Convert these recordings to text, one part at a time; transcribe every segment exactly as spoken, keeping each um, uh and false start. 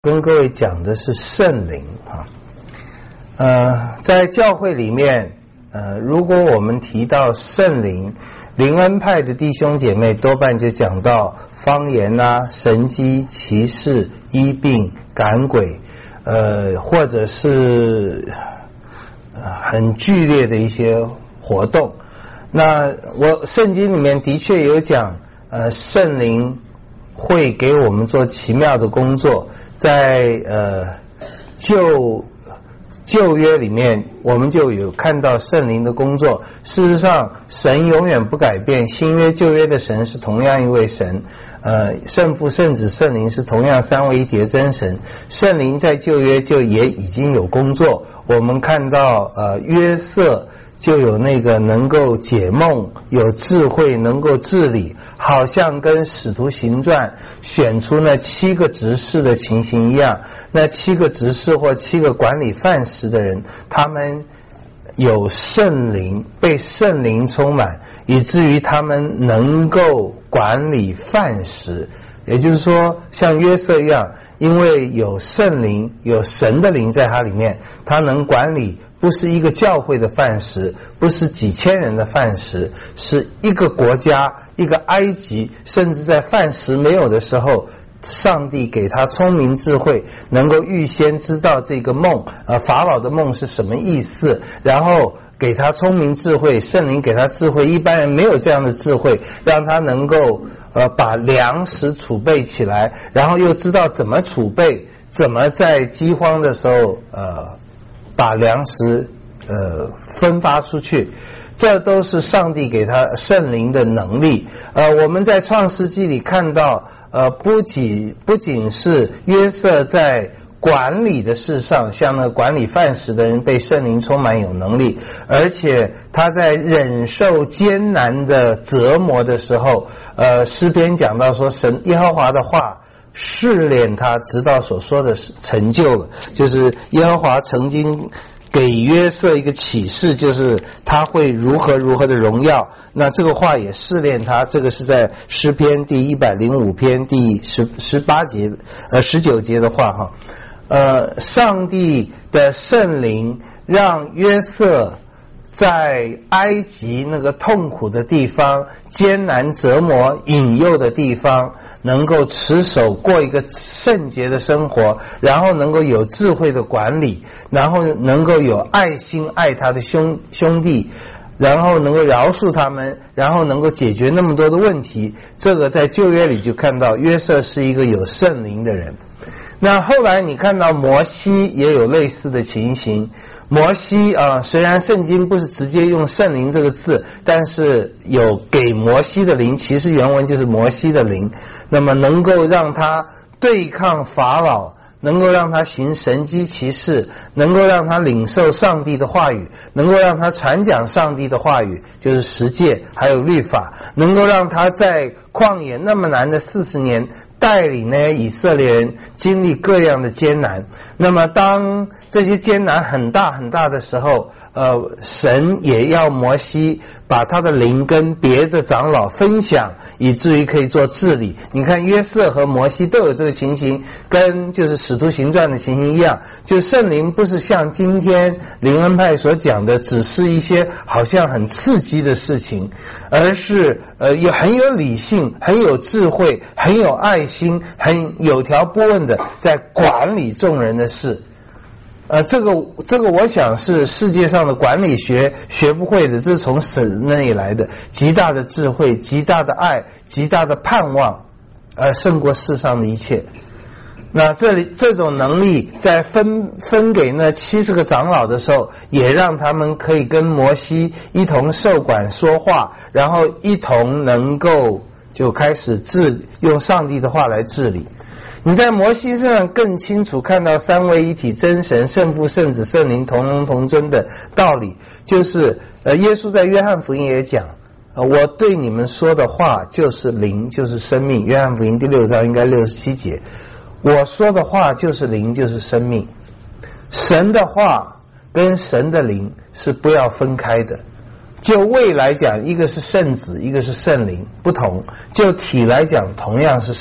跟各位讲的是圣灵啊，呃，在教会里面，呃，如果我们提到圣灵，灵恩派的弟兄姐妹多半就讲到方言啊、神迹、奇事、医病、赶鬼，呃，或者是呃很剧烈的一些活动。那我圣经里面的确有讲，呃，圣灵会给我们做奇妙的工作。在呃旧旧约里面，我们就有看到圣灵的工作。事实上，神永远不改变，新约旧约的神是同样一位神，呃，圣父、圣子、圣灵是同样三位一体的真神。圣灵在旧约就也已经有工作。我们看到呃约瑟就有那个能够解梦、有智慧、能够治理，好像跟使徒行传选出那七个执事的情形一样。那七个执事或七个管理饭食的人，他们有圣灵，被圣灵充满，以至于他们能够管理饭食。也就是说，像约瑟一样，因为有圣灵，有神的灵在他里面，他能管理不是一个教会的饭食，不是几千人的饭食，是一个国家，一个埃及，甚至在饭食没有的时候，上帝给他聪明智慧，能够预先知道这个梦，呃，法老的梦是什么意思，然后给他聪明智慧，圣灵给他智慧，一般人没有这样的智慧，让他能够呃把粮食储备起来，然后又知道怎么储备，怎么在饥荒的时候呃把粮食呃分发出去，这都是上帝给他圣灵的能力。呃，我们在创世纪里看到，呃，不仅不仅是约瑟在管理的事上，像那管理饭食的人被圣灵充满有能力，而且他在忍受艰难的折磨的时候，呃，诗篇讲到说，神耶和华的话试炼他，直到所说的成就了。就是耶和华曾经给约瑟一个启示，就是他会如何如何的荣耀。那这个话也试炼他，这个是在诗篇第一百零五篇第十十八节呃十九节的话哈。呃，上帝的圣灵让约瑟在埃及那个痛苦的地方、艰难折磨、引诱的地方，能够持守过一个圣洁的生活，然后能够有智慧的管理，然后能够有爱心爱他的兄兄弟，然后能够饶恕他们，然后能够解决那么多的问题。这个在旧约里就看到约瑟是一个有圣灵的人。那后来你看到摩西也有类似的情形。摩西啊，虽然圣经不是直接用圣灵这个字，但是有给摩西的灵，其实原文就是摩西的灵，那么能够让他对抗法老，能够让他行神迹奇事，能够让他领受上帝的话语，能够让他传讲上帝的话语，就是十诫还有律法，能够让他在旷野那么难的四十年带领那些以色列人经历各样的艰难。那么当这些艰难很大很大的时候，呃，神也要摩西把他的灵跟别的长老分享，以至于可以做治理。你看约瑟和摩西都有这个情形，跟就是使徒行传的情形一样，就圣灵不是像今天灵恩派所讲的只是一些好像很刺激的事情，而是呃有很有理性、很有智慧、很有爱心、很有条不紊的在管理众人的事。呃，这个这个我想是世界上的管理学学不会的，这是从神那里来的，极大的智慧、极大的爱、极大的盼望，而胜过世上的一切。那这里这种能力在分分给那七十个长老的时候，也让他们可以跟摩西一同受管说话，然后一同能够就开始治用上帝的话来治理。你在摩西身上更清楚看到三位一体真神圣父圣子圣灵同荣同尊的道理，就是呃耶稣在约翰福音也讲，呃我对你们说的话就是灵就是生命。约翰福音第六章应该六十七节，我说的话就是灵就是生命。神的话跟神的灵是不要分开的。就位来讲，一个是圣子，一个是圣灵，不同；就体来讲，同样是神。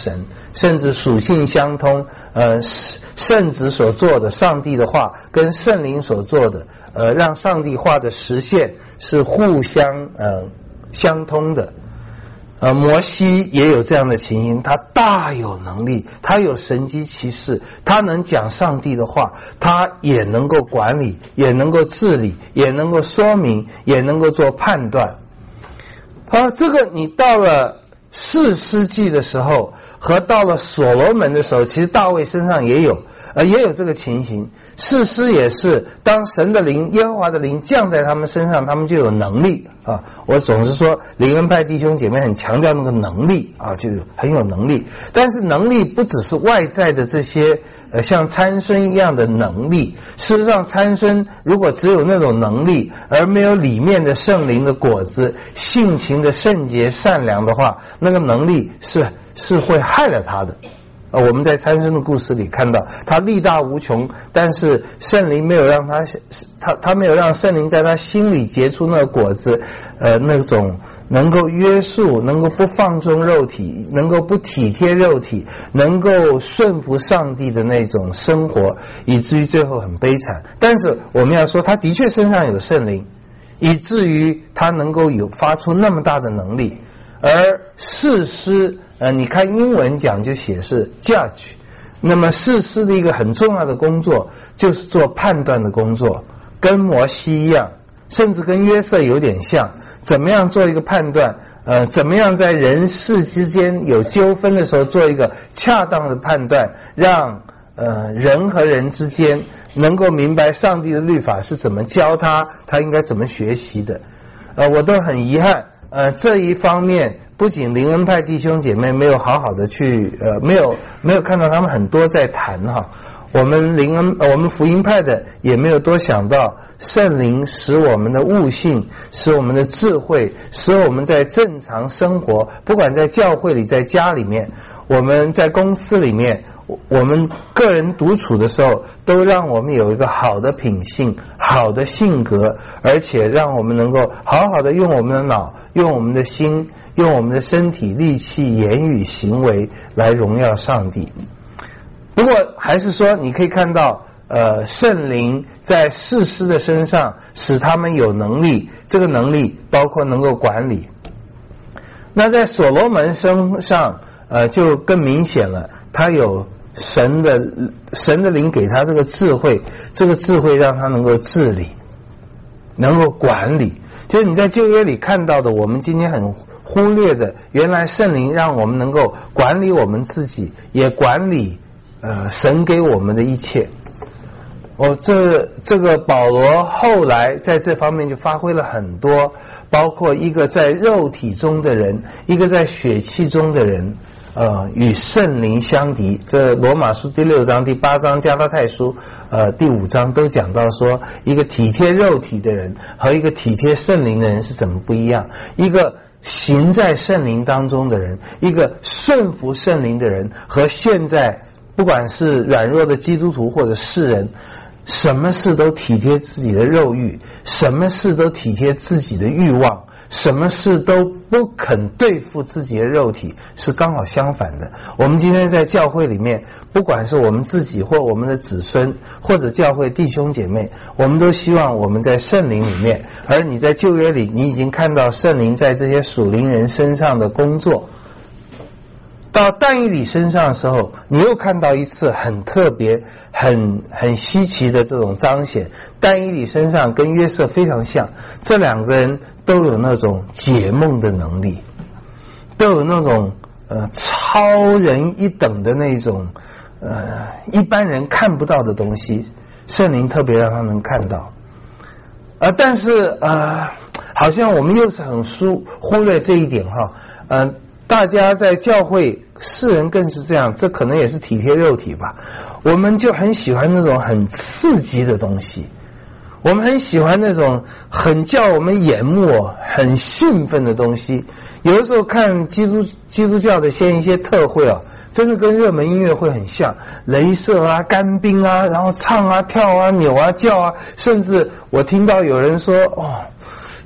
甚至属性相通。呃，圣子所做的上帝的话，跟圣灵所做的，呃，让上帝话的实现是互相呃相通的。呃，摩西也有这样的情形，他大有能力，他有神迹奇事，他能讲上帝的话，他也能够管理，也能够治理，也能够说明，也能够做判断。好，这个你到了士师记的时候和到了所罗门的时候，其实大卫身上也有呃也有这个情形。士师也是，当神的灵耶和华的灵降在他们身上，他们就有能力啊。我总是说灵恩派弟兄姐妹很强调那个能力啊，就很有能力。但是能力不只是外在的这些呃像参孙一样的能力，事实上参孙如果只有那种能力而没有里面的圣灵的果子，性情的圣洁善良的话，那个能力是是会害了他的。呃，我们在参孙的故事里看到，他力大无穷，但是圣灵没有让他，他他没有让圣灵在他心里结出那个果子，呃，那种能够约束，能够不放纵肉体，能够不体贴肉体，能够顺服上帝的那种生活，以至于最后很悲惨。但是我们要说，他的确身上有圣灵，以至于他能够有发出那么大的能力。而士师呃，你看英文讲就写是 judge， 那么士师的一个很重要的工作就是做判断的工作，跟摩西一样，甚至跟约瑟有点像，怎么样做一个判断，呃，怎么样在人事之间有纠纷的时候做一个恰当的判断，让呃人和人之间能够明白上帝的律法是怎么教他，他应该怎么学习的。呃，我都很遗憾。呃，这一方面不仅灵恩派弟兄姐妹没有好好的去呃，没有没有看到他们很多在谈哈，我们灵恩、呃、我们福音派的也没有多想到圣灵使我们的悟性，使我们的智慧，使我们在正常生活，不管在教会里，在家里面，我们在公司里面，我们个人独处的时候，都让我们有一个好的品性，好的性格，而且让我们能够好好的用我们的脑，用我们的心，用我们的身体力气言语行为来荣耀上帝。不过还是说你可以看到呃，圣灵在士师的身上使他们有能力，这个能力包括能够管理。那在所罗门身上呃就更明显了，他有神的神的灵给他这个智慧，这个智慧让他能够治理，能够管理。就是你在旧约里看到的，我们今天很忽略的，原来圣灵让我们能够管理我们自己，也管理呃神给我们的一切。哦，这这个保罗后来在这方面就发挥了很多，包括一个在肉体中的人，一个在血气中的人，呃，与圣灵相敌。这罗马书第六章、第八章、加拉太书呃第五章都讲到说，一个体贴肉体的人和一个体贴圣灵的人是怎么不一样。一个行在圣灵当中的人，一个顺服圣灵的人，和现在不管是软弱的基督徒或者世人，什么事都体贴自己的肉欲，什么事都体贴自己的欲望，什么事都不肯对付自己的肉体，是刚好相反的。我们今天在教会里面，不管是我们自己或我们的子孙，或者教会弟兄姐妹，我们都希望我们在圣灵里面，而你在旧约里，你已经看到圣灵在这些属灵人身上的工作。到但以理身上的时候，你又看到一次很特别很很稀奇的这种彰显。但以理身上跟约瑟非常像，这两个人都有那种解梦的能力，都有那种呃超人一等的那种呃一般人看不到的东西，圣灵特别让他能看到。呃但是呃好像我们又是很疏忽略这一点哈。呃大家在教会，世人更是这样，这可能也是体贴肉体吧。我们就很喜欢那种很刺激的东西，我们很喜欢那种很叫我们眼目很兴奋的东西。有的时候看基督基督教的现一些特会啊，真的跟热门音乐会很像，雷射啊、干冰啊，然后唱啊、跳啊、扭啊、叫啊，甚至我听到有人说哦，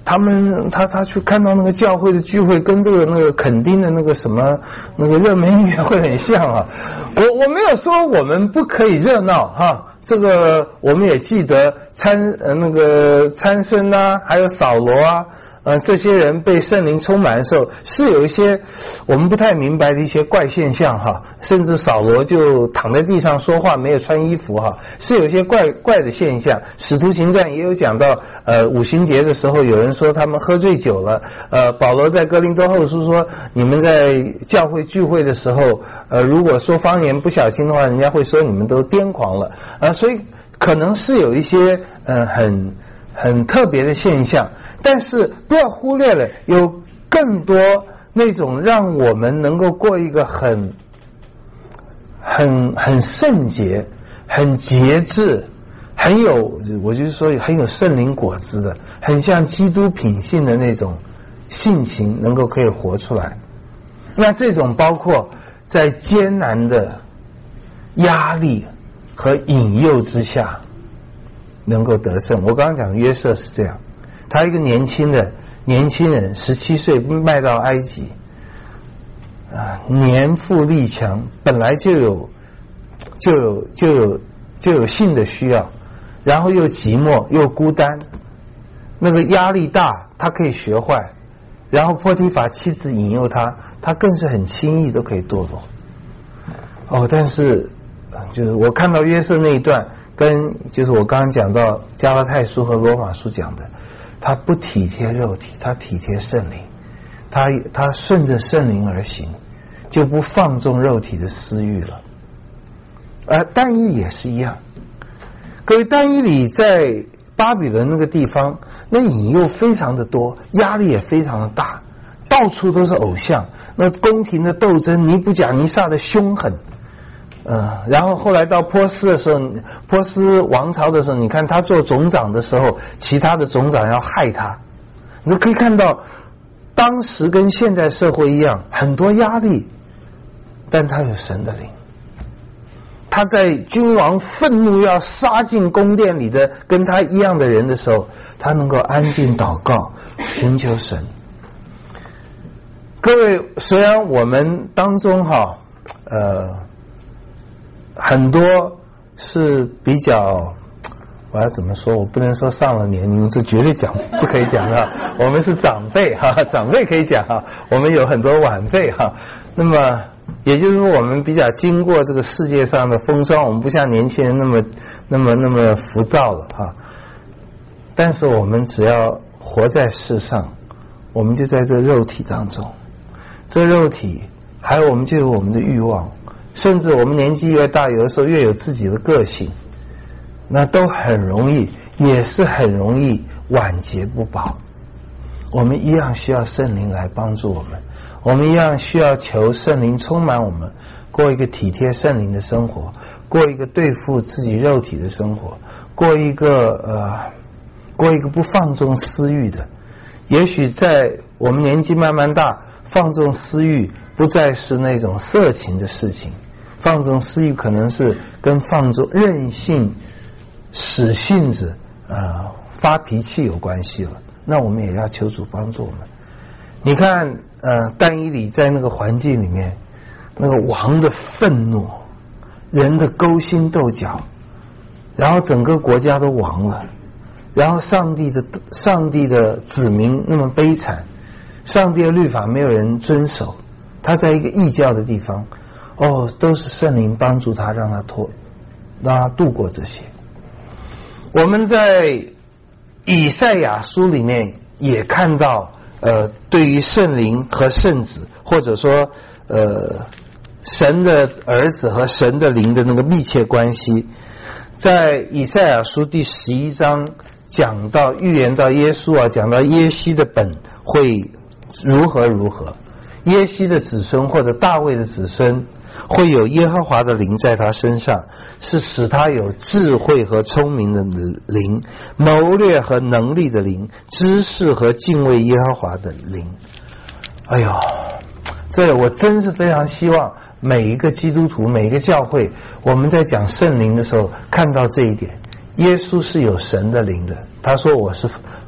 他们他他去看到那个教会的聚会，跟这个那个垦丁的那个什么那个热门音乐会很像啊。我我没有说我们不可以热闹哈，这个我们也记得参呃那个参孙啊，还有扫罗啊。呃，这些人被圣灵充满的时候，是有一些我们不太明白的一些怪现象哈，甚至扫罗就躺在地上说话，没有穿衣服哈，是有一些怪怪的现象。使徒行传也有讲到，呃，五旬节的时候，有人说他们喝醉酒了。呃，保罗在哥林多后书说，你们在教会聚会的时候，呃，如果说方言不小心的话，人家会说你们都癫狂了啊、呃，所以可能是有一些呃很很特别的现象。但是不要忽略了，有更多那种让我们能够过一个很很很圣洁、很节制、很有，我就是说很有圣灵果子的，很像基督品性的那种性情，能够可以活出来。那这种包括在艰难的压力和引诱之下能够得胜。我刚刚讲约瑟是这样。他一个年轻的年轻人，十七岁卖到埃及，啊，年富力强，本来就有就有就有就有性的需要，然后又寂寞又孤单，那个压力大，他可以学坏，然后波提乏妻子引诱他，他更是很轻易都可以堕落。哦，但是就是我看到约瑟那一段，跟就是我刚刚讲到加拉太书和罗马书讲的。他不体贴肉体，他体贴圣灵，他他顺着圣灵而行，就不放纵肉体的私欲了。而但以理也是一样，各位，但以理在巴比伦那个地方，那引诱非常的多，压力也非常的大，到处都是偶像，那宫廷的斗争，尼布甲尼撒的凶狠。呃，然后后来到波斯的时候，波斯王朝的时候，你看他做总长的时候，其他的总长要害他，你就可以看到当时跟现在社会一样，很多压力，但他有神的灵。他在君王愤怒要杀进宫殿里的跟他一样的人的时候，他能够安静祷告，寻求神。各位，虽然我们当中哈，呃。很多是比较，我要怎么说？我不能说上了年龄，这绝对讲不可以讲的。我们是长辈哈，长辈可以讲哈。我们有很多晚辈哈。那么也就是说，我们比较经过这个世界上的风霜，我们不像年轻人那么那么那么浮躁了哈。但是我们只要活在世上，我们就在这肉体当中，这肉体还有我们就有我们的欲望。甚至我们年纪越大，有的时候越有自己的个性，那都很容易，也是很容易晚节不保。我们一样需要圣灵来帮助我们，我们一样需要求圣灵充满我们，过一个体贴圣灵的生活，过一个对付自己肉体的生活，过一个呃，过一个不放纵私欲的。也许在我们年纪慢慢大，放纵私欲不再是那种色情的事情，放纵私欲可能是跟放纵任性、使性子、呃发脾气有关系了。那我们也要求主帮助我们。你看，呃，但以理在那个环境里面，那个王的愤怒，人的勾心斗角，然后整个国家都亡了，然后上帝的上帝的子民那么悲惨，上帝的律法没有人遵守。他在一个异教的地方，哦，都是圣灵帮助他，让他脱，让他度过这些。我们在以赛亚书里面也看到，呃，对于圣灵和圣子，或者说呃神的儿子和神的灵的那个密切关系，在以赛亚书第十一章讲到预言到耶稣啊，讲到耶西的本会如何如何。耶西的子孙或者大卫的子孙会有耶和华的灵在他身上，是使他有智慧和聪明的灵，谋略和能力的灵，知识和敬畏耶和华的灵。哎呦，这我真是非常希望每一个基督徒，每一个教会，我们在讲圣灵的时候看到这一点。耶稣是有神的灵的，他说我是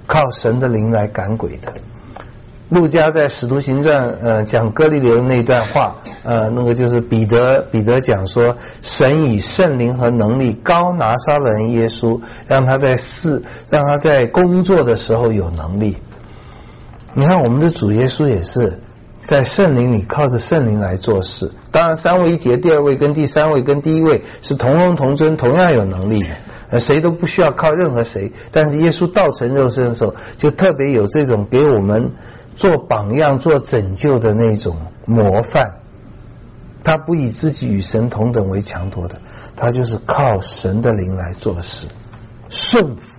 靠神的灵来赶鬼的。路加在使徒行传呃讲哥利流那段话，呃那个就是彼得彼得讲说，神以圣灵和能力高拿撒勒人耶稣，让他在事让他在工作的时候有能力。你看我们的主耶稣也是在圣灵里靠着圣灵来做事。当然三位一体的第二位跟第三位跟第一位是同荣同尊，同样有能力的，呃谁都不需要靠任何谁。但是耶稣道成肉身的时候，就特别有这种给我们做榜样做拯救的那种模范。他不以自己与神同等为强夺的，他就是靠神的灵来做事，顺服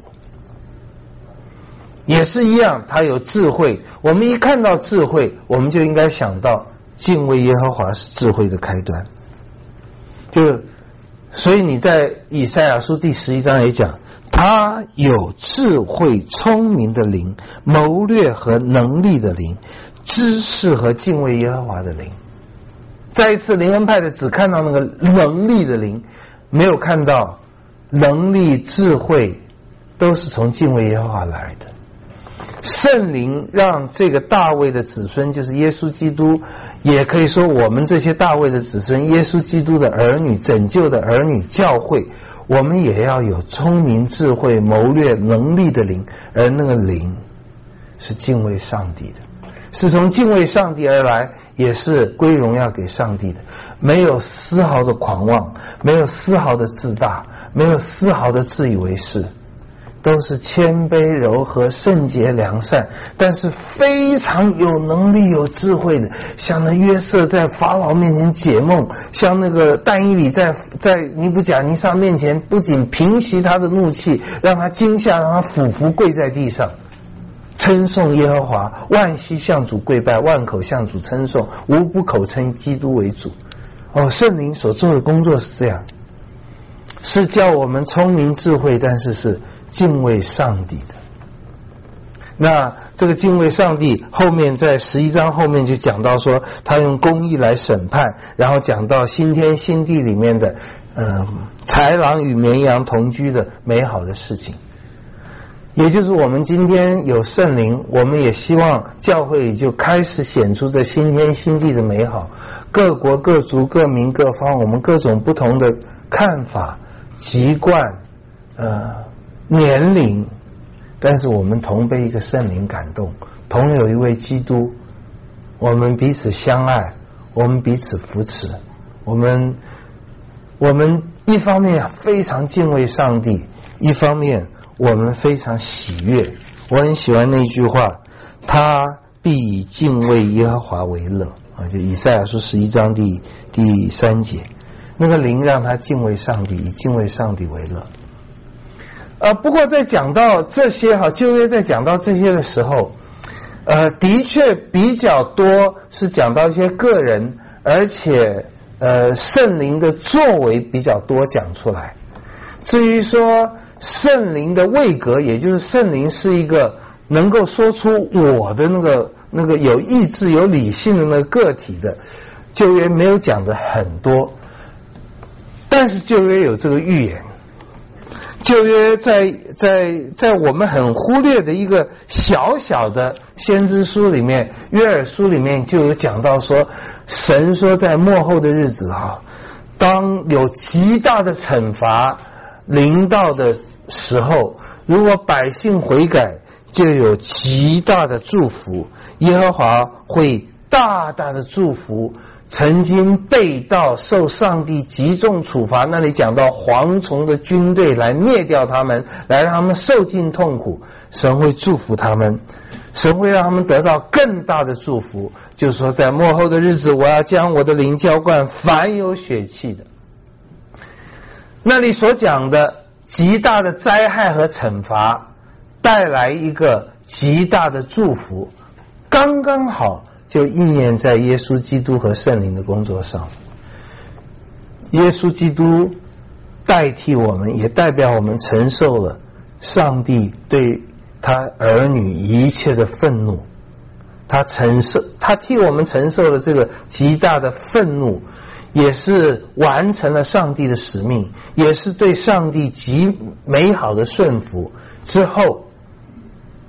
也是一样，他有智慧。我们一看到智慧，我们就应该想到敬畏耶和华是智慧的开端。就所以你在以赛亚书第十一章也讲，他有智慧聪明的灵，谋略和能力的灵，知识和敬畏耶和华的灵。再一次灵恩派的只看到那个能力的灵，没有看到能力智慧都是从敬畏耶和华来的。圣灵让这个大卫的子孙，就是耶稣基督，也可以说我们这些大卫的子孙，耶稣基督的儿女，拯救的儿女，教会，我们也要有聪明智慧谋略能力的灵，而那个灵是敬畏上帝的，是从敬畏上帝而来，也是归荣耀给上帝的，没有丝毫的狂妄，没有丝毫的自大，没有丝毫的自以为是，都是谦卑柔和圣洁良善，但是非常有能力有智慧的，像那约瑟在法老面前解梦，像那个但以理在在尼布甲尼撒面前不仅平息他的怒气，让他惊吓，让他俯伏跪在地上称颂耶和华，万膝向主跪拜，万口向主称颂，无不口称基督为主。哦，圣灵所做的工作是这样，是叫我们聪明智慧，但是是敬畏上帝的。那这个敬畏上帝后面在十一章后面就讲到说，他用公义来审判，然后讲到新天新地里面的呃豺狼与绵羊同居的美好的事情。也就是我们今天有圣灵，我们也希望教会里就开始显出这新天新地的美好，各国各族各民各方，我们各种不同的看法习惯呃年龄，但是我们同被一个圣灵感动，同有一位基督，我们彼此相爱，我们彼此扶持，我们我们一方面非常敬畏上帝，一方面我们非常喜悦。我很喜欢那句话，他必以敬畏耶和华为乐啊，就以赛亚书十一章第第三节，那个灵让他敬畏上帝，以敬畏上帝为乐。呃，不过在讲到这些哈，旧约在讲到这些的时候，呃，的确比较多是讲到一些个人，而且呃圣灵的作为比较多讲出来。至于说圣灵的位格，也就是圣灵是一个能够说出我的那个那个有意志有理性的那个个体的，旧约没有讲的很多，但是旧约有这个预言。旧约在在在我们很忽略的一个小小的先知书里面，约珥书里面就有讲到说，神说在末后的日子哈，当有极大的惩罚临到的时候，如果百姓悔改，就有极大的祝福，耶和华会大大的祝福曾经背道受上帝极重处罚，那里讲到蝗虫的军队来灭掉他们，来让他们受尽痛苦，神会祝福他们，神会让他们得到更大的祝福，就是说在末后的日子，我要将我的灵浇灌凡有血气的。那里所讲的极大的灾害和惩罚带来一个极大的祝福，刚刚好就应验在耶稣基督和圣灵的工作上。耶稣基督代替我们，也代表我们承受了上帝对他儿女一切的愤怒，他承受，他替我们承受了这个极大的愤怒，也是完成了上帝的使命，也是对上帝极美好的顺服之后，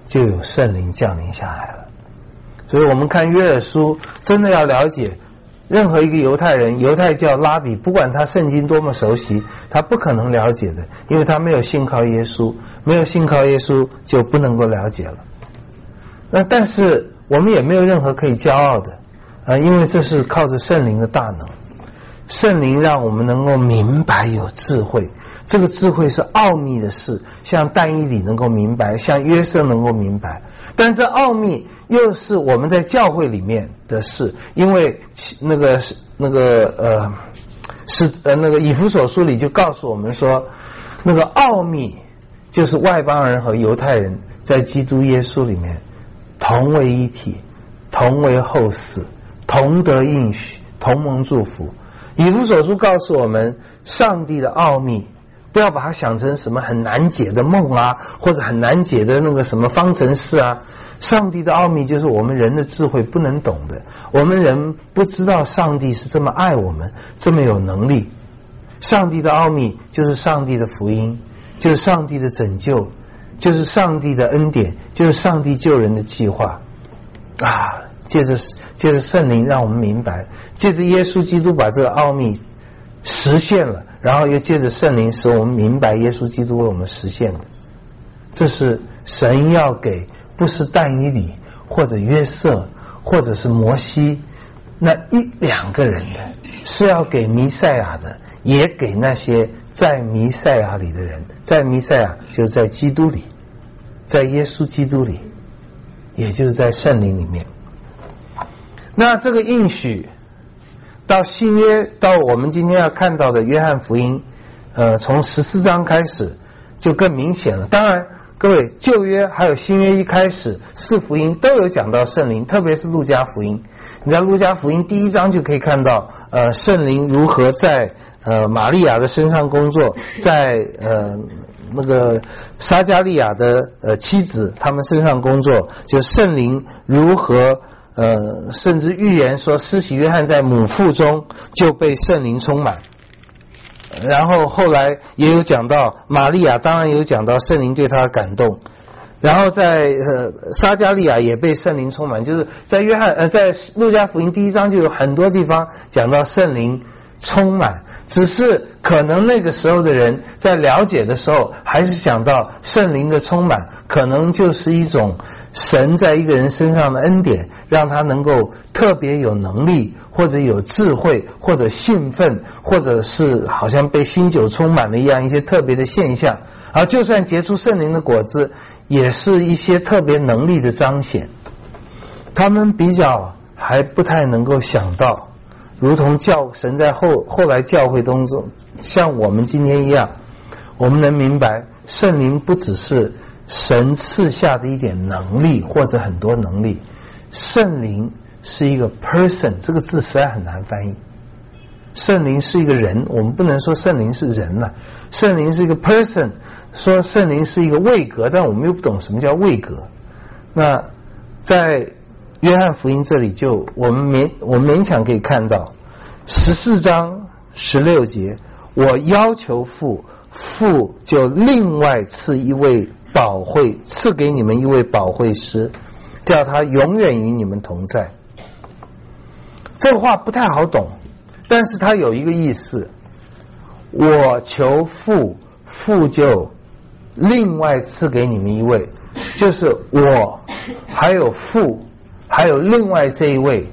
就有圣灵降临下来了。所以我们看约珥书，真的要了解，任何一个犹太人，犹太教拉比，不管他圣经多么熟悉，他不可能了解的，因为他没有信靠耶稣，没有信靠耶稣就不能够了解了。那但是我们也没有任何可以骄傲的啊，因为这是靠着圣灵的大能，圣灵让我们能够明白有智慧，这个智慧是奥秘的事，像但以理能够明白，像约瑟能够明白，但这奥秘又是我们在教会里面的事，因为那个那个呃是呃那个以弗所书里就告诉我们说，那个奥秘就是外邦人和犹太人在基督耶稣里面同为一体，同为后嗣，同得应许，同蒙祝福。以弗所书告诉我们，上帝的奥秘不要把它想成什么很难解的梦啊，或者很难解的那个什么方程式啊。上帝的奥秘就是我们人的智慧不能懂的，我们人不知道上帝是这么爱我们，这么有能力。上帝的奥秘就是上帝的福音，就是上帝的拯救，就是上帝的恩典，就是上帝救人的计划啊！借着借着圣灵让我们明白，借着耶稣基督把这个奥秘实现了，然后又借着圣灵使我们明白耶稣基督为我们实现的。这是神要给不是但以理或者约瑟或者是摩西那一两个人的，是要给弥赛亚的，也给那些在弥赛亚里的人。在弥赛亚就是在基督里，在耶稣基督里，也就是在圣灵里面。那这个应许到新约，到我们今天要看到的约翰福音，呃，从十四章开始就更明显了。当然各位，旧约还有新约一开始四福音都有讲到圣灵，特别是路加福音。你在路加福音第一章就可以看到呃圣灵如何在呃玛利亚的身上工作，在呃那个撒迦利亚的呃妻子他们身上工作，就圣灵如何呃甚至预言说施洗约翰在母腹中就被圣灵充满。然后后来也有讲到玛利亚，当然有讲到圣灵对她的感动，然后在呃撒迦利亚也被圣灵充满，就是在约翰呃在路加福音第一章就有很多地方讲到圣灵充满，只是可能那个时候的人在了解的时候还是想到圣灵的充满可能就是一种神在一个人身上的恩典，让他能够特别有能力，或者有智慧，或者兴奋，或者是好像被新酒充满了一样一些特别的现象。而就算结出圣灵的果子，也是一些特别能力的彰显。他们比较还不太能够想到，如同教神在后后来教会当中，像我们今天一样，我们能明白圣灵不只是神赐下的一点能力或者很多能力，圣灵是一个 person， 这个字实在很难翻译。圣灵是一个人，我们不能说圣灵是人了，圣灵是一个 person， 说圣灵是一个位格，但我们又不懂什么叫位格。那在约翰福音这里就我们勉我们勉强可以看到十四章十六节，我要求父，父就另外赐一位保惠，赐给你们一位保惠师，叫他永远与你们同在。这个话不太好懂，但是它有一个意思，我求父，父就另外赐给你们一位，就是我还有父还有另外这一位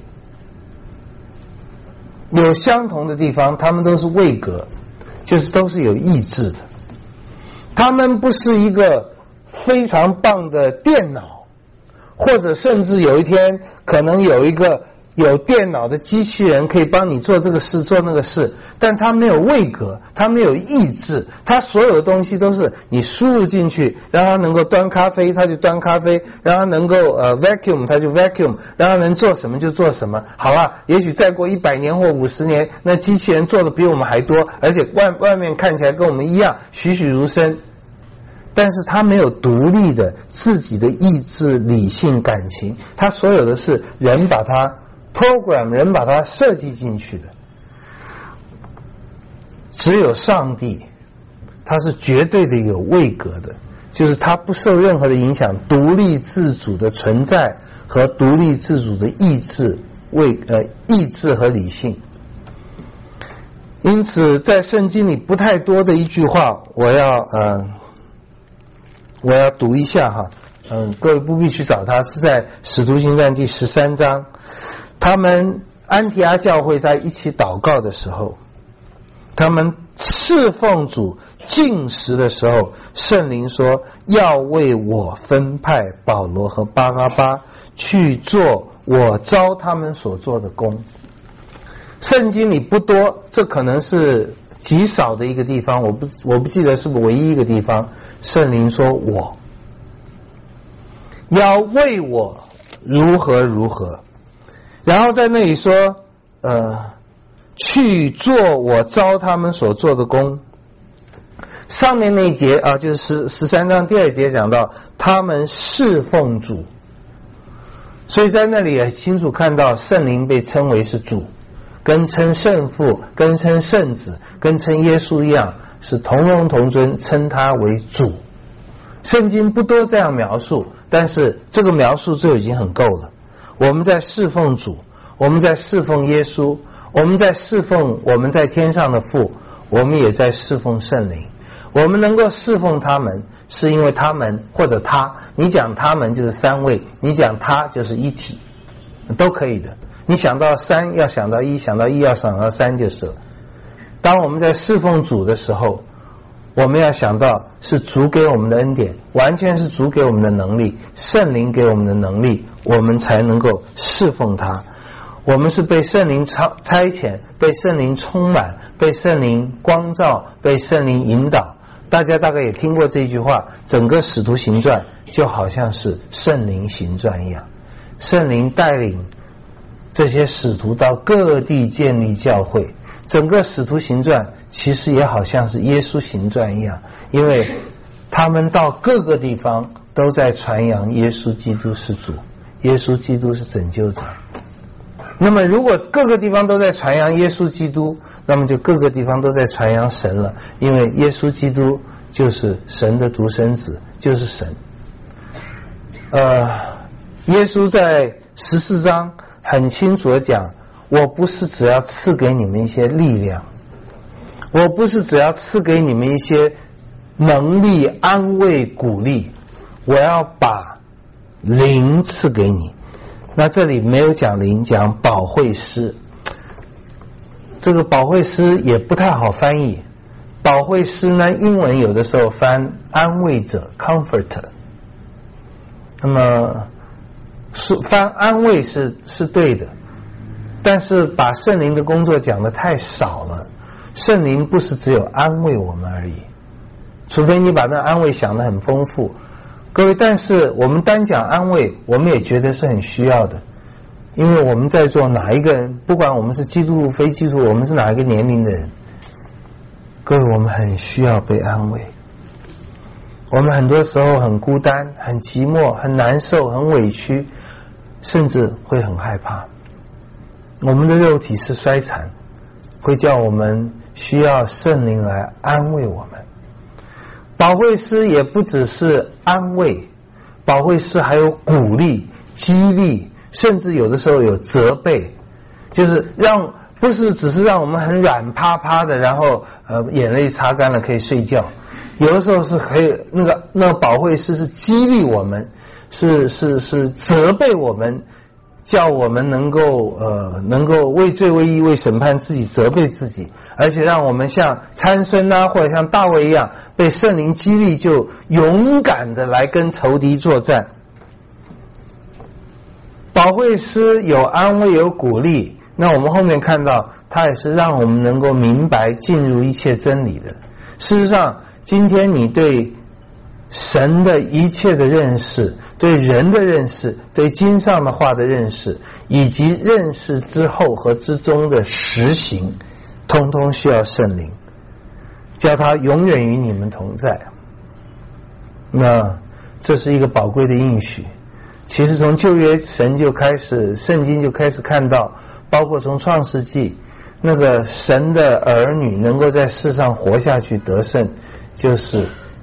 有相同的地方，他们都是位格，就是都是有意志的。他们不是一个非常棒的电脑，或者甚至有一天可能有一个有电脑的机器人可以帮你做这个事做那个事，但它没有位格，它没有意志，它所有的东西都是你输入进去，让它能够端咖啡它就端咖啡，让它能够呃 vacuum 它就 vacuum， 让它能做什么就做什么。好了，也许再过一百年或五十年，那机器人做的比我们还多，而且外外面看起来跟我们一样栩栩如生，但是他没有独立的自己的意志、理性、感情，他所有的是人把它 program， 人把它设计进去的。只有上帝，他是绝对的有位格的， 就是它不受任何的影响，独立自主的存在和独立自主的意志，为呃意志和理性。因此在圣经里不太多的一句话，我要呃我要读一下哈，嗯，各位不必去找它，是在使徒行传第十三章，他们安提阿教会在一起祷告的时候，他们侍奉主禁食的时候，圣灵说要为我分派保罗和巴拿巴去做我召他们所做的工。圣经里不多，这可能是极少的一个地方，我不我不记得是不是唯一一个地方，圣灵说我要为我如何如何，然后在那里说呃去做我召他们所做的工。上面那一节啊，就是十十三章第二节讲到他们侍奉主，所以在那里也清楚看到圣灵被称为是主，跟称圣父、跟称圣子、跟称耶稣一样，是同荣同尊，称他为主。圣经不多这样描述，但是这个描述就已经很够了。我们在侍奉主，我们在侍奉耶稣，我们在侍奉我们在天上的父，我们也在侍奉圣灵。我们能够侍奉他们，是因为他们或者他，你讲他们就是三位，你讲他就是一体，都可以的。你想到三要想到一，想到一要想到三就是了。当我们在侍奉主的时候，我们要想到是主给我们的恩典，完全是主给我们的能力，圣灵给我们的能力，我们才能够侍奉他。我们是被圣灵差遣，被圣灵充满，被圣灵光照，被圣灵引导。大家大概也听过这句话，整个使徒行传就好像是圣灵行传一样，圣灵带领这些使徒到各地建立教会。整个使徒行传其实也好像是耶稣行传一样，因为他们到各个地方都在传扬耶稣基督是主，耶稣基督是拯救者。那么如果各个地方都在传扬耶稣基督，那么就各个地方都在传扬神了，因为耶稣基督就是神的独生子，就是神。呃，耶稣在十四章很清楚的讲，我不是只要赐给你们一些力量，我不是只要赐给你们一些能力、安慰、鼓励，我要把灵赐给你。那这里没有讲灵，讲保惠师。这个保惠师也不太好翻译，保惠师呢，英文有的时候翻安慰者 comforter， 那么翻安慰是是对的，但是把圣灵的工作讲得太少了。圣灵不是只有安慰我们而已，除非你把那安慰想得很丰富。各位，但是我们单讲安慰，我们也觉得是很需要的，因为我们在座哪一个人，不管我们是基督徒非基督徒，我们是哪一个年龄的人，各位，我们很需要被安慰。我们很多时候很孤单、很寂寞、很难受、很委屈，甚至会很害怕。我们的肉体是衰残，会叫我们需要圣灵来安慰我们。保惠师也不只是安慰，保惠师还有鼓励、激励，甚至有的时候有责备，就是让不是只是让我们很软趴趴的，然后呃眼泪擦干了可以睡觉。有的时候是可以那个那个保惠师是激励我们，是是是责备我们，叫我们能够呃能够为罪为义为审判自己，责备自己，而且让我们像参孙啊或者像大卫一样被圣灵激励，就勇敢的来跟仇敌作战。保惠师有安慰有鼓励，那我们后面看到他也是让我们能够明白进入一切真理的。事实上今天你对神的一切的认识，对人的认识，对经上的话的认识，以及认识之后和之中的实行，通通需要圣灵，叫他永远与你们同在。那这是一个宝贵的应许。其实从旧约神就开始，圣经就开始看到，包括从创世纪，那个神的儿女能够在世上活下去得胜，就是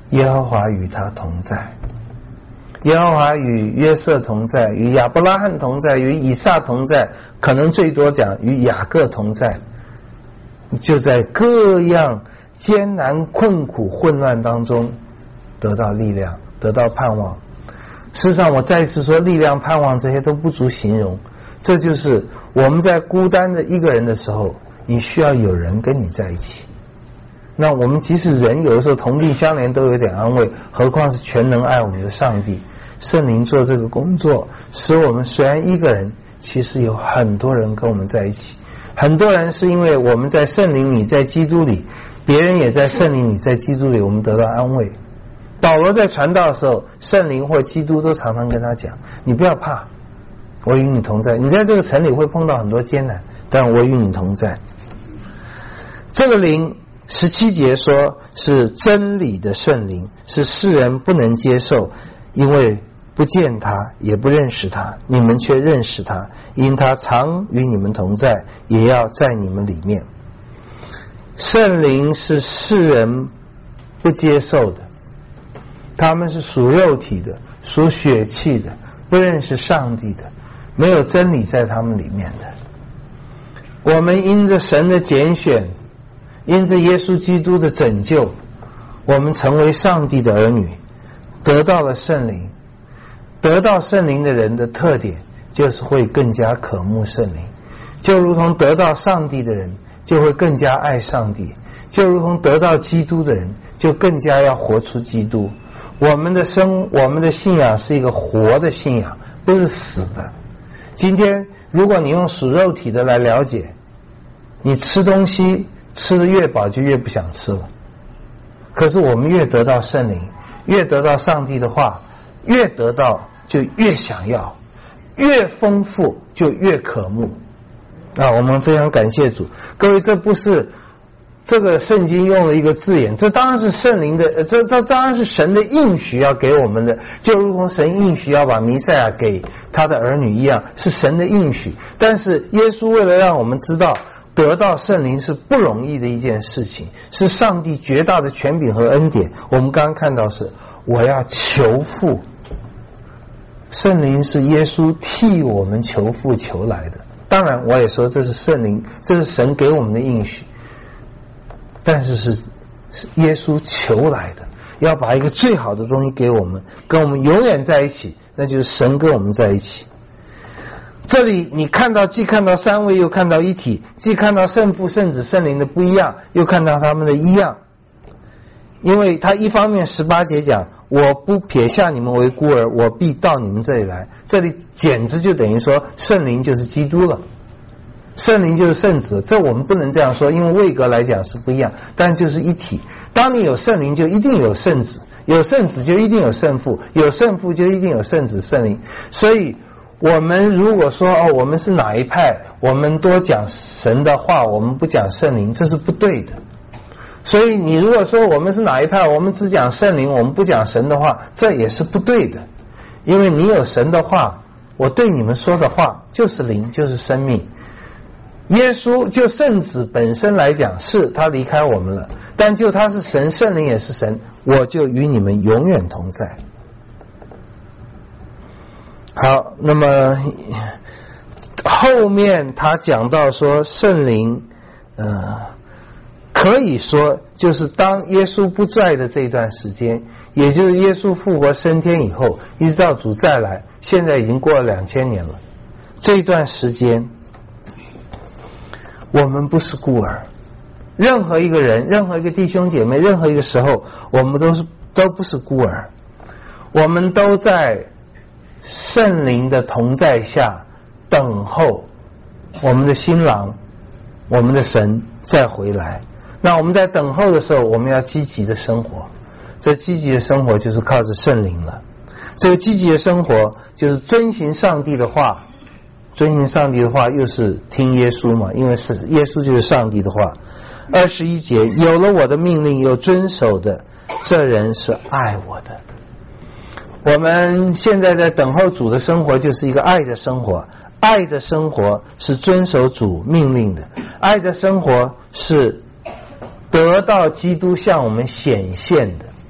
耶和华与他同在。耶和华与约瑟同在，与亚伯拉罕同在，与以撒同在，可能最多讲与雅各同在。就在各样艰难困苦混乱当中得到力量，得到盼望。事实上我再一次说，力量盼望这些都不足形容。这就是我们在孤单的一个人的时候，你需要有人跟你在一起。那我们即使人有的时候同病相怜都有点安慰，何况是全能爱我们的上帝。圣灵做这个工作，使我们虽然一个人，其实有很多人跟我们在一起。很多人是因为我们在圣灵里，在基督里，别人也在圣灵里，在基督里，我们得到安慰。保罗在传道的时候，圣灵或基督都常常跟他讲，你不要怕，我与你同在。你在这个城里会碰到很多艰难，但我与你同在。这个灵十七节说是真理的圣灵，是世人不能接受，因为不见他也不认识他，你们却认识他，因他常与你们同在，也要在你们里面。圣灵是世人不接受的，他们是属肉体的，属血气的，不认识上帝的，没有真理在他们里面的。我们因着神的拣选，因着耶稣基督的拯救，我们成为上帝的儿女，得到了圣灵。得到圣灵的人的特点就是会更加渴慕圣灵，就如同得到上帝的人就会更加爱上帝，就如同得到基督的人就更加要活出基督。我们的生我们的信仰是一个活的信仰，不是死的。今天如果你用属肉体的来了解，你吃东西吃得越饱就越不想吃了。可是我们越得到圣灵，越得到上帝的话，越得到就越想要，越丰富就越渴慕。啊，我们非常感谢主。各位，这不是这个圣经用了一个字眼，这当然是圣灵的，这这当然是神的应许要给我们的，就如同神应许要把弥赛亚给他的儿女一样，是神的应许。但是耶稣为了让我们知道得到圣灵是不容易的一件事情，是上帝绝大的权柄和恩典。我们刚刚看到是我要求父，圣灵是耶稣替我们求父求来的。当然我也说这是圣灵，这是神给我们的应许，但是是是耶稣求来的，要把一个最好的东西给我们，跟我们永远在一起，那就是神跟我们在一起。这里你看到既看到三位又看到一体，既看到圣父圣子圣灵的不一样，又看到他们的一样。因为他一方面十八节讲我不撇下你们为孤儿，我必到你们这里来，这里简直就等于说圣灵就是基督了，圣灵就是圣子。这我们不能这样说，因为位格来讲是不一样，但就是一体。当你有圣灵就一定有圣子，有圣子就一定有圣父，有圣父就一定有圣子圣灵。所以我们如果说哦，我们是哪一派，我们多讲神的话，我们不讲圣灵，这是不对的。所以你如果说我们是哪一派，我们只讲圣灵，我们不讲神的话，这也是不对的。因为你有神的话，我对你们说的话就是灵，就是生命。耶稣就圣子本身来讲，是他离开我们了，但就他是神，圣灵也是神，我就与你们永远同在。好，那么后面他讲到说圣灵呃可以说就是当耶稣不在的这一段时间，也就是耶稣复活升天以后，一直到主再来，现在已经过了两千年了。这一段时间我们不是孤儿，任何一个人，任何一个弟兄姐妹，任何一个时候我们都是都不是孤儿，我们都在圣灵的同在下等候我们的新郎，我们的神再回来。那我们在等候的时候，我们要积极的生活，这积极的生活就是靠着圣灵了。这个积极的生活就是遵行上帝的话，遵行上帝的话又是听耶稣嘛，因为是耶稣就是上帝的话。二十一节，有了我的命令又遵守的，这人是爱我的。我们现在在等候主的生活就是一个爱的生活，爱的生活是遵守主命令的，爱的生活是得到基督向我们显现的。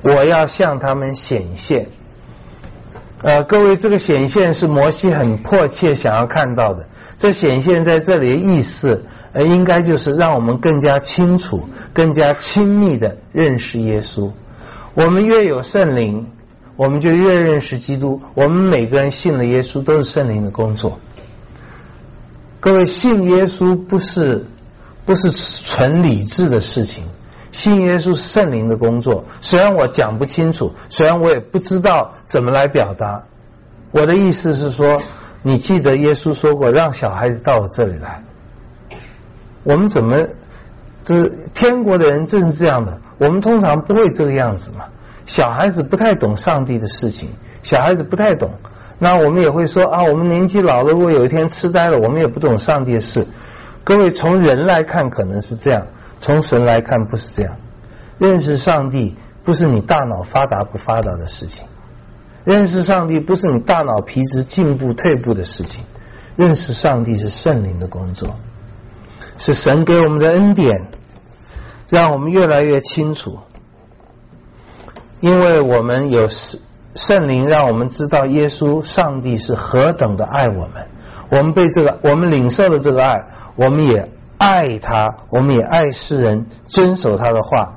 我要向他们显现。呃，各位，这个显现是摩西很迫切想要看到的。这显现在这里的意思，呃，应该就是让我们更加清楚、更加亲密的认识耶稣。我们越有圣灵，我们就越认识基督。我们每个人信了耶稣，都是圣灵的工作。各位，信耶稣不是不是纯理智的事情，信耶稣是圣灵的工作。虽然我讲不清楚，虽然我也不知道怎么来表达，我的意思是说，你记得耶稣说过，让小孩子到我这里来。我们怎么，这天国的人正是这样的，我们通常不会这个样子嘛。小孩子不太懂上帝的事情，小孩子不太懂。那我们也会说啊，我们年纪老了，如果有一天痴呆了，我们也不懂上帝的事。各位，从人来看可能是这样，从神来看不是这样。认识上帝不是你大脑发达不发达的事情，认识上帝不是你大脑皮质进步退步的事情，认识上帝是圣灵的工作，是神给我们的恩典，让我们越来越清楚。因为我们有圣灵，让我们知道耶稣上帝是何等的爱我们，我们被这个我们领受了这个爱，我们也爱他，我们也爱世人，遵守他的话。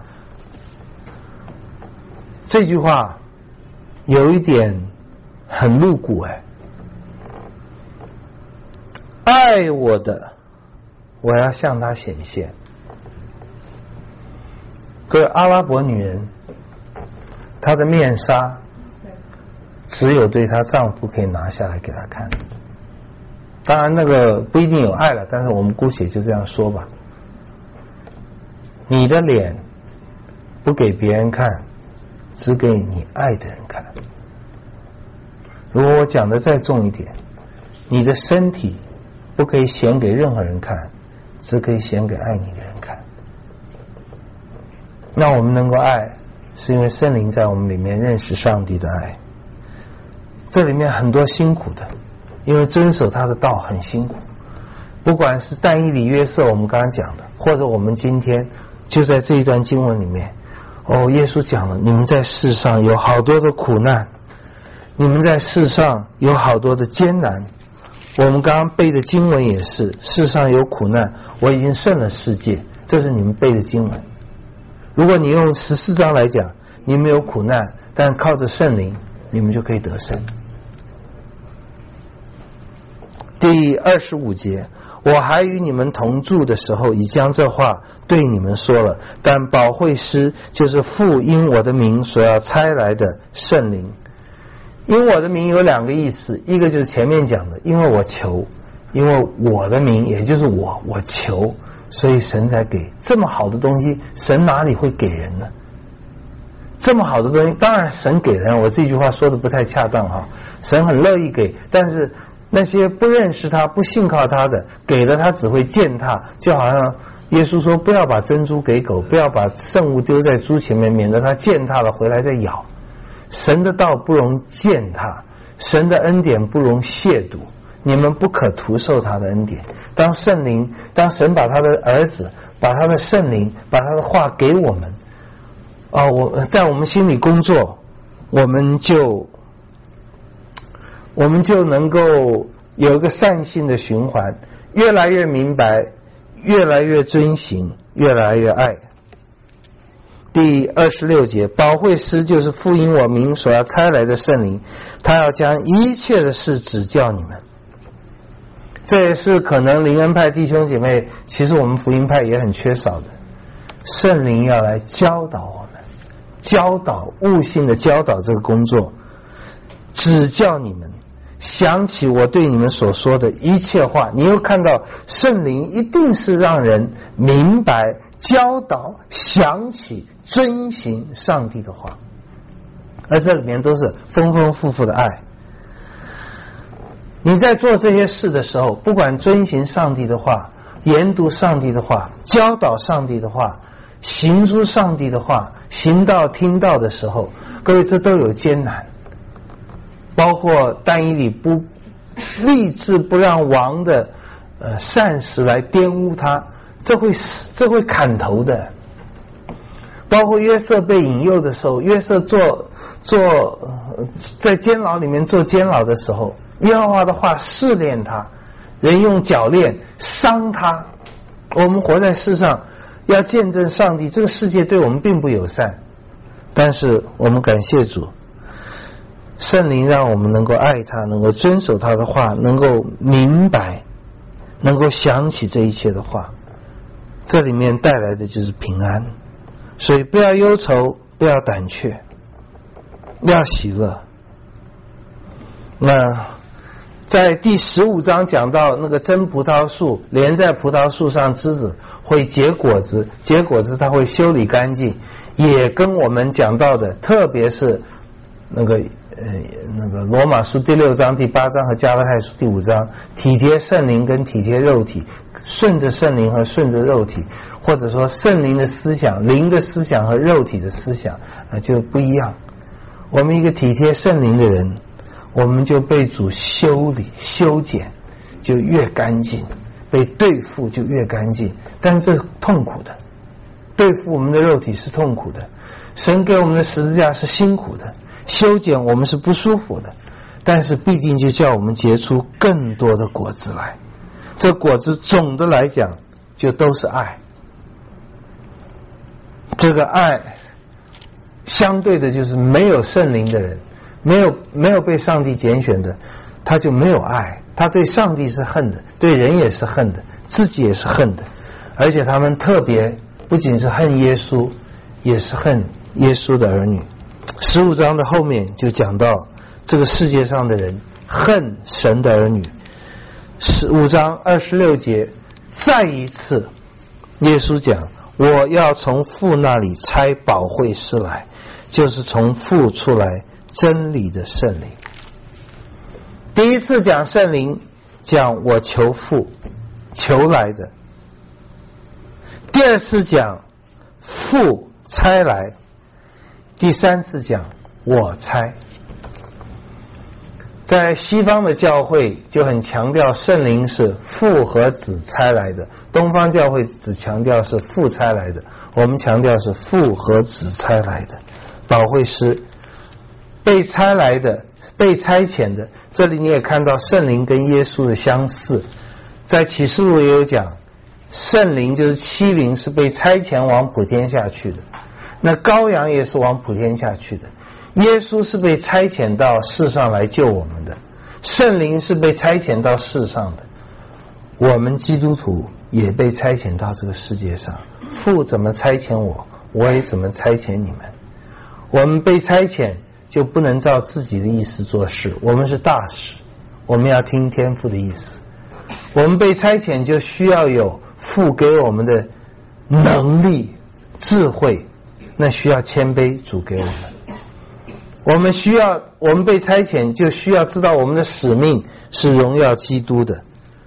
这句话有一点很露骨哎，爱我的，我要向他显现。各位，阿拉伯女人，她的面纱只有对她丈夫可以拿下来给她看。当然那个不一定有爱了，但是我们姑且就这样说吧。你的脸不给别人看，只给你爱的人看。如果我讲的再重一点，你的身体不可以显给任何人看，只可以显给爱你的人看。那我们能够爱，是因为圣灵在我们里面认识上帝的爱。这里面很多辛苦的，因为遵守他的道很辛苦。不管是但以理约瑟我们刚刚讲的，或者我们今天就在这一段经文里面，哦，耶稣讲了，你们在世上有好多的苦难，你们在世上有好多的艰难。我们刚刚背的经文也是，世上有苦难，我已经胜了世界，这是你们背的经文。如果你用十四章来讲，你们有苦难，但靠着圣灵你们就可以得胜。第二十五节，我还与你们同住的时候，已将这话对你们说了，但保惠师就是父因我的名所要差来的圣灵。因我的名有两个意思，一个就是前面讲的，因为我求，因为我的名也就是我，我求，所以神才给。这么好的东西，神哪里会给人呢？这么好的东西，当然神给人，我这句话说的不太恰当哈，神很乐意给，但是那些不认识他、不信靠他的，给了他只会践踏。就好像耶稣说，不要把珍珠给狗，不要把圣物丢在猪前面，免得他践踏了回来再咬。神的道不容践踏，神的恩典不容亵渎，你们不可徒受他的恩典。当圣灵，当神把他的儿子，把他的圣灵，把他的话给我们，哦，我在我们心里工作，我们就我们就能够有一个善性的循环，越来越明白，越来越遵行，越来越爱。第二十六节，保惠师就是父因我名所要差来的圣灵，他要将一切的事指教你们。这也是可能灵恩派弟兄姐妹，其实我们福音派也很缺少的。圣灵要来教导我们，教导悟性的教导这个工作，指教你们，想起我对你们所说的一切话。你又看到圣灵一定是让人明白、教导、想起、遵行上帝的话，而这里面都是丰丰富富的爱。你在做这些事的时候，不管遵行上帝的话、研读上帝的话、教导上帝的话、行出上帝的话、行道听道的时候，各位，这都有艰难。包括但以理不立志不让王的呃膳食来玷污他，这会这会砍头的。 包括约瑟被引诱的时候，约瑟做做在监牢里面做监牢的时候，耶和华的话试炼他，人用脚链伤他。我们活在世上要见证上帝，这个世界对我们并不友善，但是我们感谢主，圣灵让我们能够爱他，能够遵守他的话，能够明白，能够想起这一切的话，这里面带来的就是平安。所以不要忧愁，不要胆怯，要喜乐。那在第十五章讲到那个真葡萄树连在葡萄树上枝子会结果子，结果子它会修理干净，也跟我们讲到的，特别是那个呃那个罗马书第六章、第八章和加拉太书第五章，体贴圣灵跟体贴肉体，顺着圣灵和顺着肉体，或者说圣灵的思想、灵的思想和肉体的思想呃就不一样。我们一个体贴圣灵的人，我们就被主修理修剪，就越干净，被对付就越干净。但是这是痛苦的，对付我们的肉体是痛苦的，神给我们的十字架是辛苦的，修剪我们是不舒服的，但是必定就叫我们结出更多的果子来。这果子总的来讲就都是爱，这个爱相对的就是没有圣灵的人，没有没有被上帝拣选的，他就没有爱，他对上帝是恨的，对人也是恨的，自己也是恨的，而且他们特别不仅是恨耶稣，也是恨耶稣的儿女。十五章的后面就讲到这个世界上的人恨神的儿女。十五章二十六节再一次耶稣讲，我要从父那里差保惠师来，就是从父出来真理的圣灵。第一次讲圣灵，讲我求父求来的；第二次讲父差来；第三次讲我差。在西方的教会就很强调圣灵是父和子差来的，东方教会只强调是父差来的，我们强调是父和子差来的。保惠师被差来的，被差遣的，这里你也看到圣灵跟耶稣的相似。在启示录也有讲，圣灵就是七灵是被差遣往普天下去的，那羔羊也是往普天下去的。耶稣是被差遣到世上来救我们的，圣灵是被差遣到世上的，我们基督徒也被差遣到这个世界上。父怎么差遣我，我也怎么差遣你们。我们被差遣就不能照自己的意思做事，我们是大使，我们要听天父的意思。我们被差遣就需要有父给我们的能力智慧，那需要谦卑主给我们。我们需要，我们被差遣就需要知道我们的使命是荣耀基督的。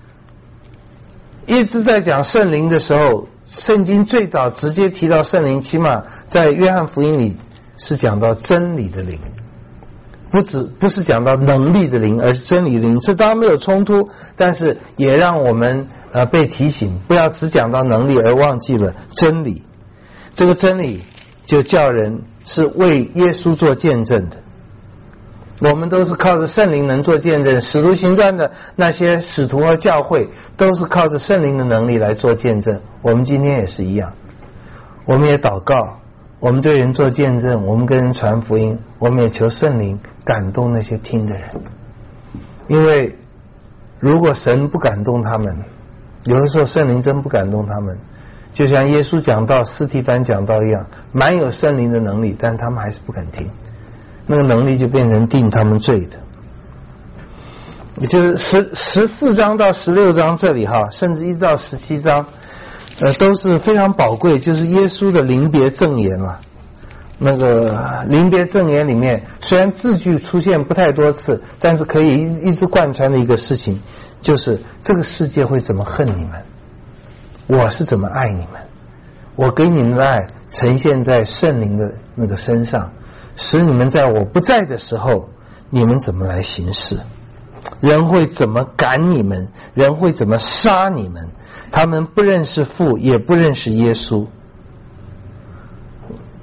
一直在讲圣灵的时候，圣经最早直接提到圣灵，起码在约翰福音里是讲到真理的灵，不只不是讲到能力的灵，而是真理的灵。这当然没有冲突，但是也让我们呃被提醒，不要只讲到能力而忘记了真理。这个真理就叫人是为耶稣做见证的。我们都是靠着圣灵能做见证，使徒行传的那些使徒和教会都是靠着圣灵的能力来做见证，我们今天也是一样。我们也祷告，我们对人做见证，我们跟人传福音，我们也求圣灵感动那些听的人。因为如果神不感动他们，有的时候圣灵真不感动他们，就像耶稣讲道、司提反讲道一样，蛮有圣灵的能力，但他们还是不肯听，那个能力就变成定他们罪的。也就是十十四章到十六章这里哈，甚至一直到十七章，呃，都是非常宝贵，就是耶稣的临别赠言了。那个临别赠言里面，虽然字句出现不太多次，但是可以一一直贯穿的一个事情，就是这个世界会怎么恨你们，我是怎么爱你们，我给你们的爱呈现在圣灵的那个身上，使你们在我不在的时候，你们怎么来行事，人会怎么赶你们，人会怎么杀你们，他们不认识父，也不认识耶稣。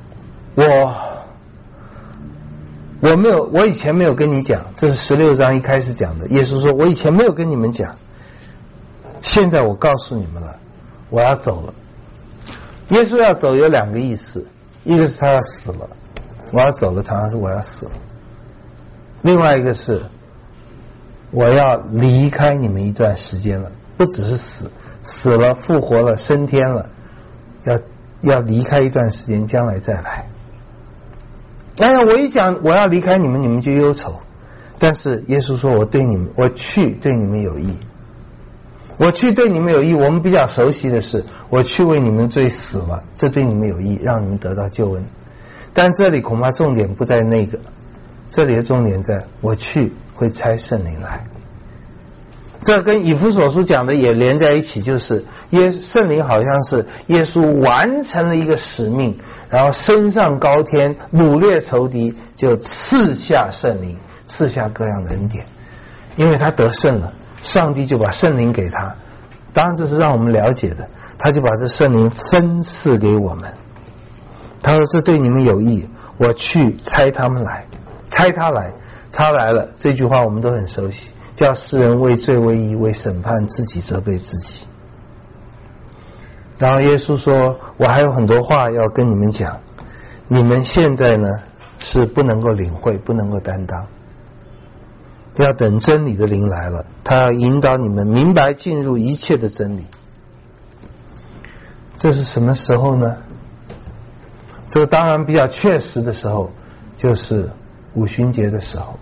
我我没有，我以前没有跟你讲，这是十六章一开始讲的。耶稣说：“我以前没有跟你们讲，现在我告诉你们了，我要走了。”耶稣要走有两个意思，一个是他要死了，我要走了，常常是我要死了；另外一个是我要离开你们一段时间了，不只是死，死了复活了升天了，要要离开一段时间，将来再来。哎呀，我一讲我要离开你们，你们就忧愁。但是耶稣说：“我对你们，我去对你们有益。我去对你们有益。”我们比较熟悉的是，我去为你们罪死了，这对你们有益，让你们得到救恩。但这里恐怕重点不在那个，这里的重点在我去会差圣灵来。这跟以弗所书讲的也连在一起，就是耶圣灵好像是耶稣完成了一个使命，然后升上高天，掳掠仇敌，就赐下圣灵，赐下各样的恩典，因为他得胜了，上帝就把圣灵给他。当然这是让我们了解的，他就把这圣灵分赐给我们。他说：“这对你们有益，我去差他们来，差他来，他来了。”这句话我们都很熟悉，叫世人为罪为义为审判自己责备自己。然后耶稣说：“我还有很多话要跟你们讲，你们现在呢是不能够领会，不能够担当，要等真理的灵来了，他要引导你们明白进入一切的真理。”这是什么时候呢？这个当然比较确实的时候，就是五旬节的时候。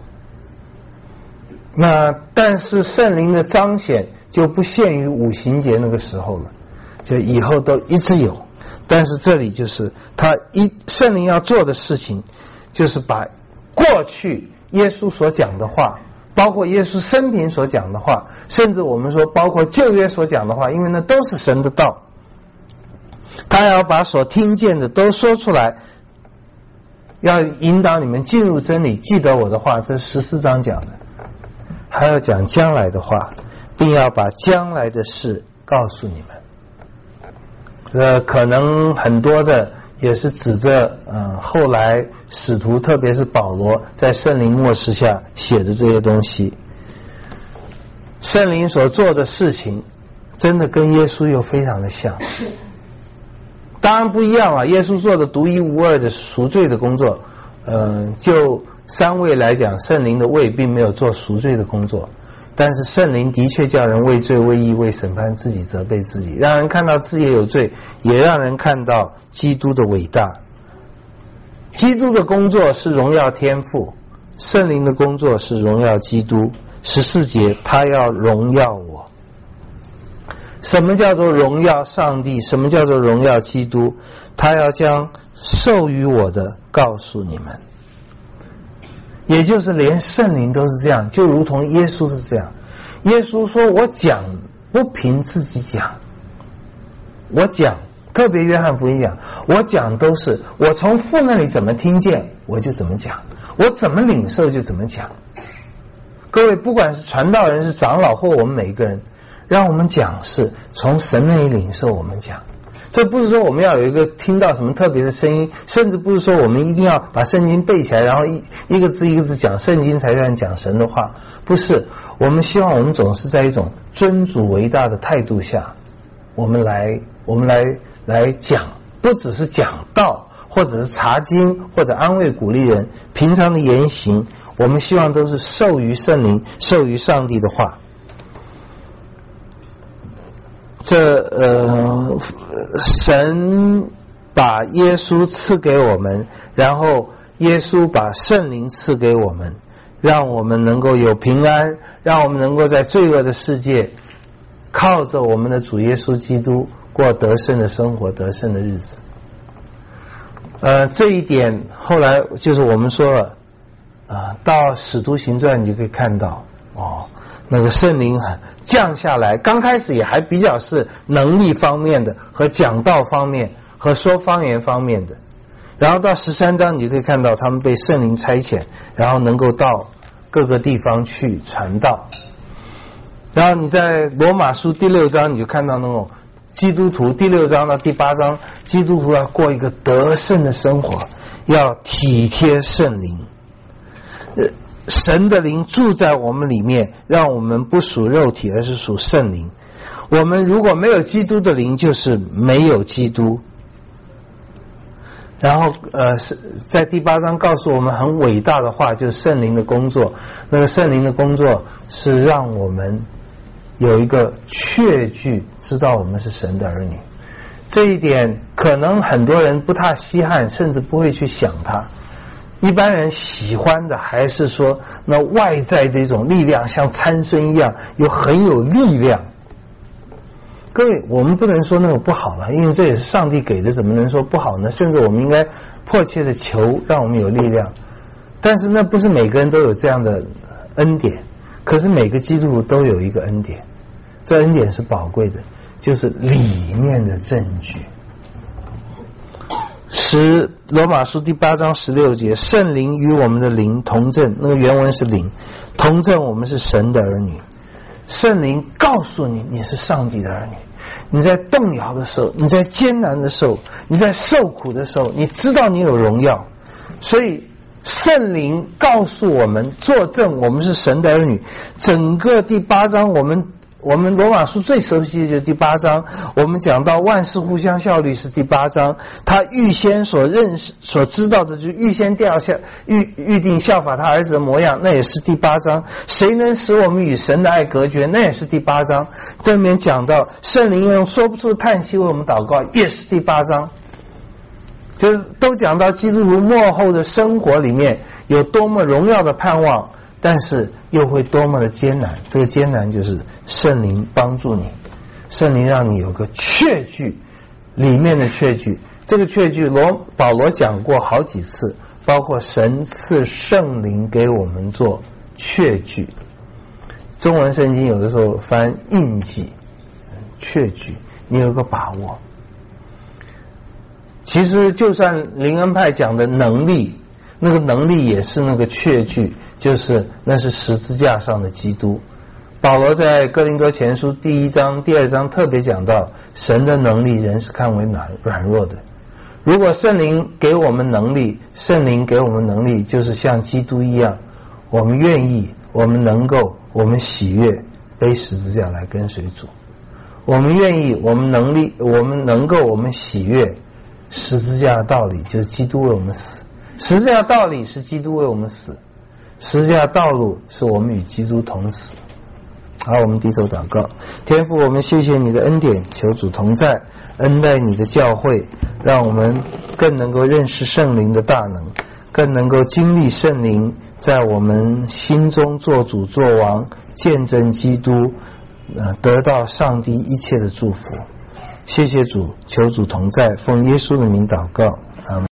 那但是圣灵的彰显就不限于五旬节那个时候了，就以后都一直有。但是这里就是他一圣灵要做的事情，就是把过去耶稣所讲的话，包括耶稣生平所讲的话，甚至我们说包括旧约所讲的话，因为那都是神的道，他要把所听见的都说出来，要引导你们进入真理。记得我的话，这是十四章讲的，还要讲将来的话，并要把将来的事告诉你们。这可能很多的也是指着嗯后来使徒，特别是保罗在圣灵默示下写的这些东西。圣灵所做的事情真的跟耶稣又非常的像，当然不一样啊。耶稣做的独一无二的赎罪的工作，嗯、呃，就三位来讲，圣灵的位并没有做赎罪的工作，但是圣灵的确叫人为罪为义为审判自己责备自己，让人看到自己有罪，也让人看到基督的伟大。基督的工作是荣耀天父，圣灵的工作是荣耀基督。十四节，他要荣耀我。什么叫做荣耀上帝？什么叫做荣耀基督？他要将授予我的告诉你们。也就是连圣灵都是这样，就如同耶稣是这样。耶稣说：“我讲不凭自己讲，我讲，特别约翰福音讲，我讲都是我从父那里怎么听见，我就怎么讲，我怎么领受就怎么讲。”各位，不管是传道人是长老或我们每一个人，让我们讲是从神那里领受我们讲。这不是说我们要有一个听到什么特别的声音，甚至不是说我们一定要把圣经背起来，然后一一个字一个字讲圣经才算讲神的话。不是，我们希望我们总是在一种尊主为大的态度下，我们来我们来来讲，不只是讲道，或者是查经，或者安慰鼓励人，平常的言行，我们希望都是授予圣灵，授予上帝的话。这呃，神把耶稣赐给我们，然后耶稣把圣灵赐给我们，让我们能够有平安，让我们能够在罪恶的世界靠着我们的主耶稣基督过得胜的生活，得胜的日子。呃，这一点后来就是我们说了啊，到使徒行传你就可以看到哦，那个圣灵降下来，刚开始也还比较是能力方面的，和讲道方面，和说方言方面的。然后到十三章，你就可以看到他们被圣灵差遣，然后能够到各个地方去传道。然后你在罗马书第六章，你就看到那种基督徒，第六章到第八章，基督徒要过一个得胜的生活， 要体贴圣灵。呃，神的灵住在我们里面，让我们不属肉体，而是属圣灵。我们如果没有基督的灵，就是没有基督。然后呃，是在第八章告诉我们很伟大的话，就是圣灵的工作。那个圣灵的工作是让我们有一个确据，知道我们是神的儿女。这一点可能很多人不太稀罕，甚至不会去想它。一般人喜欢的还是说那外在的一种力量，像参孙一样有很有力量。各位，我们不能说那个不好了，因为这也是上帝给的，怎么能说不好呢？甚至我们应该迫切的求让我们有力量。但是那不是每个人都有这样的恩典，可是每个基督徒都有一个恩典，这恩典是宝贵的，就是里面的证据。十罗马书第八章十六节，圣灵与我们的灵同证，那个原文是灵，同证我们是神的儿女。圣灵告诉你你是上帝的儿女，你在动摇的时候，你在艰难的时候，你在受苦的时候，你知道你有荣耀。所以圣灵告诉我们，作证我们是神的儿女。整个第八章我们我们罗马书最熟悉的就是第八章，我们讲到万事互相效力是第八章，他预先所认识所知道的，就预先掉下预预定效法他儿子的模样，那也是第八章。谁能使我们与神的爱隔绝，那也是第八章。这里面讲到圣灵用说不出的叹息为我们祷告，也是第八章。就是都讲到基督徒末后的生活里面有多么荣耀的盼望，但是又会多么的艰难。这个艰难就是圣灵帮助你，圣灵让你有个确据，里面的确据。这个确据罗保罗讲过好几次，包括神赐圣灵给我们做确据。中文圣经有的时候翻印记，确据，你有个把握。其实就算灵恩派讲的能力，那个能力也是那个确据，就是那是十字架上的基督。保罗在哥林多前书第一章第二章特别讲到，神的能力人是看为软软弱的。如果圣灵给我们能力，圣灵给我们能力就是像基督一样，我们愿意，我们能够，我们喜悦背十字架来跟随主。我们愿意，我们能力，我们能够，我们喜悦十字架的道理，就是基督为我们死。十字架的道理是基督为我们死，十字架的道路是我们与基督同死。好，我们低头祷告。天父，我们谢谢你的恩典，求主同在，恩待你的教会，让我们更能够认识圣灵的大能，更能够经历圣灵在我们心中做主做王，见证基督，呃，得到上帝一切的祝福。谢谢主，求主同在，奉耶稣的名祷告。